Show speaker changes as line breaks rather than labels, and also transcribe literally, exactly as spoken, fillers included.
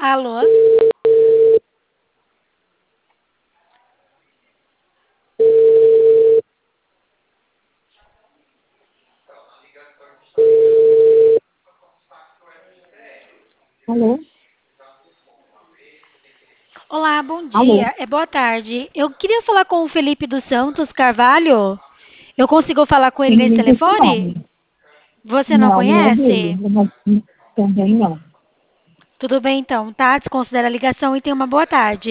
Alô?
Alô?
Olá, bom
Alô?
dia. É boa tarde. Eu queria falar com o Felipe dos Santos Carvalho. Eu consigo falar com ele
Tem
nesse
ninguém com esse
telefone?
nome.
Você não
Não, não é dele.
conhece?
Eu não- Também não.
Tudo bem então, tá? Desconsidera a ligação e tenha uma boa tarde.